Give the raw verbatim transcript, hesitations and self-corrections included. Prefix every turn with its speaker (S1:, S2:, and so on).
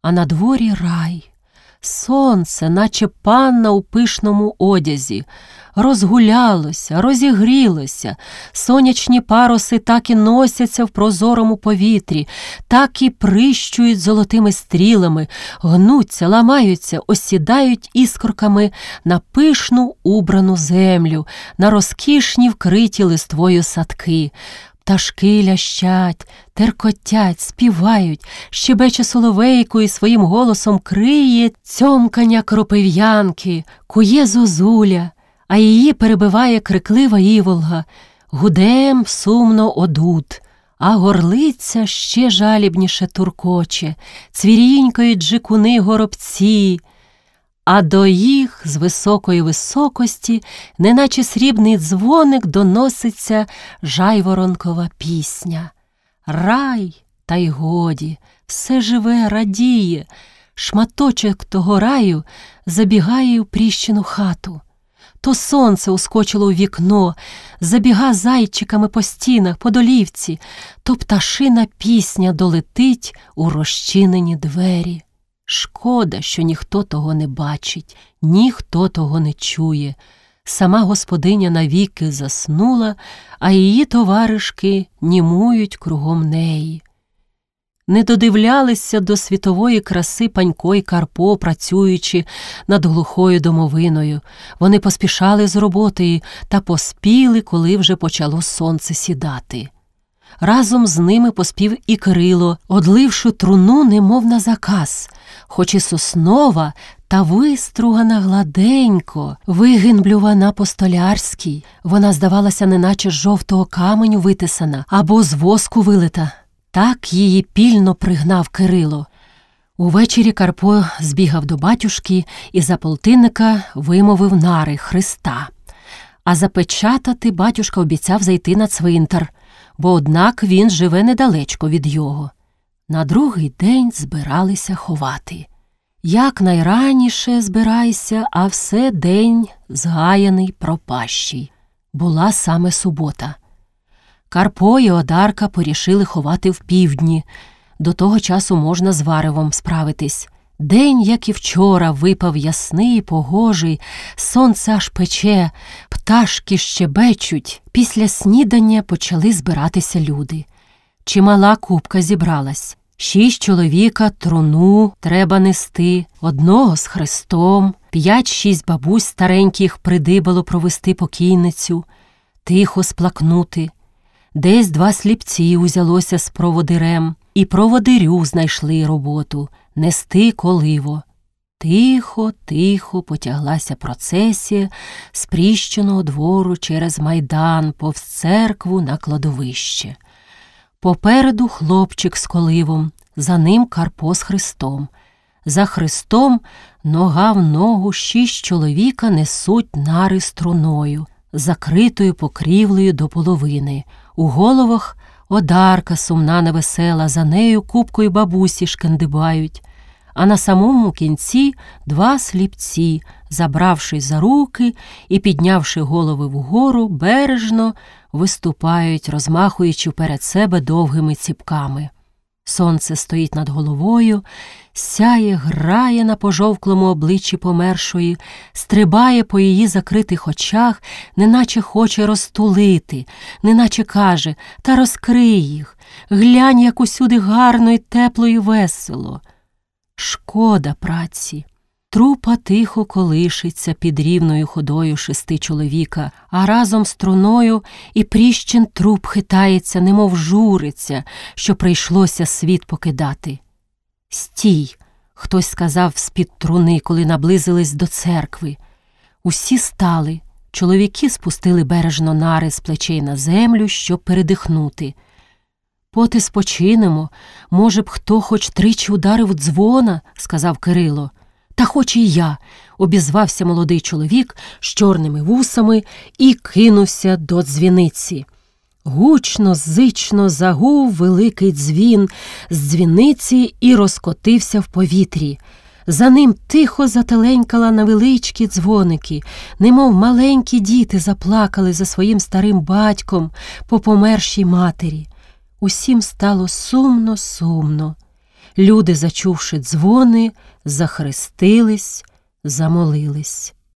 S1: а на дворі рай. Сонце, наче панна у пишному одязі, розгулялося, розігрілося, сонячні паруси так і носяться в прозорому повітрі, так і прищують золотими стрілами, гнуться, ламаються, осідають іскорками на пишну убрану землю, на розкішні вкриті листвою садки. Пташки лящать, теркотять, співають, щебече соловейко і своїм голосом криє цьомкання кропив'янки, кує зозуля, а її перебиває криклива іволга, гуде сумно одут, а горлиця ще жалібніше туркоче, цвірінькають джикуни-горобці, а до їх з високої високості, неначе срібний дзвоник, доноситься жайворонкова пісня. Рай, та й годі, все живе, радіє, шматочок того раю забігає у пріщину хату. То сонце ускочило у вікно, забіга зайчиками по стінах, по долівці, то пташина пісня долетить у розчинені двері. Шкода, що ніхто того не бачить, ніхто того не чує. Сама господиня навіки заснула, а її товаришки німують кругом неї. Не додивлялися до світової краси Панько й Карпо, працюючи над глухою домовиною. Вони поспішали з роботи та поспіли, коли вже почало сонце сідати. Разом з ними поспів і Кирило, одливши труну немов на заказ, хоч і соснова та вистругана гладенько, вигинблювана по-столярській. Вона здавалася неначе з жовтого каменю витисана або з воску вилита. Так її пільно пригнав Кирило. Увечері Карпо збігав до батюшки і за полтинника вимовив нари Христа. А запечатати батюшка обіцяв зайти на цвинтар, бо однак він живе недалечко від його. На другий день збиралися ховати. Як найраніше збирайся, а все день згаяний пропащий. Була саме субота. Карпо і Одарка порішили ховати в півдні. До того часу можна з варевом справитись. День, як і вчора, випав ясний, погожий, сонце аж пече, пташки щебечуть. Після снідання почали збиратися люди. Чимала купка зібралась. Шість чоловіка труну треба нести, одного з хрестом, п'ять-шість бабусь стареньких придибало провести покійницю, тихо сплакнути. Десь два сліпці узялося з проводирем, і проводирю знайшли роботу – нести коливо. Тихо, тихо потяглася процесія з пріщеного двору через майдан, повз церкву на кладовище. Попереду хлопчик з коливом, за ним Карпо з хрестом. За хрестом нога в ногу шість чоловіка несуть нари струною, закритою покрівлею до половини. У головах Одарка сумна невесела, за нею купкою бабусі шкандибають. А на самому кінці два сліпці, забравшись за руки і піднявши голови вгору, бережно виступають, розмахуючи перед себе довгими ціпками. Сонце стоїть над головою, сяє, грає на пожовклому обличчі помершої, стрибає по її закритих очах, неначе хоче розтулити, неначе каже: «Та розкрий їх, глянь, як усюди гарно і тепло і весело». Шкода праці. Трупа тихо колишиться під рівною ходою шести чоловіка, а разом з труною і пріщин труп хитається, немов журиться, що прийшлося світ покидати. «Стій!» – хтось сказав з-під труни, коли наблизились до церкви. Усі стали. Чоловіки спустили бережно нари з плечей на землю, щоб передихнути. «Поти спочинемо, може б хто хоч тричі ударив дзвона», – сказав Кирило. «Та хоч і я», – обізвався молодий чоловік з чорними вусами і кинувся до дзвіниці. Гучно, зично загув великий дзвін з дзвіниці і розкотився в повітрі. За ним тихо зателенькала на величкі дзвоники, немов маленькі діти заплакали за своїм старим батьком по помершій матері. Усім стало сумно-сумно. Люди, зачувши дзвони, захрестились, замолились.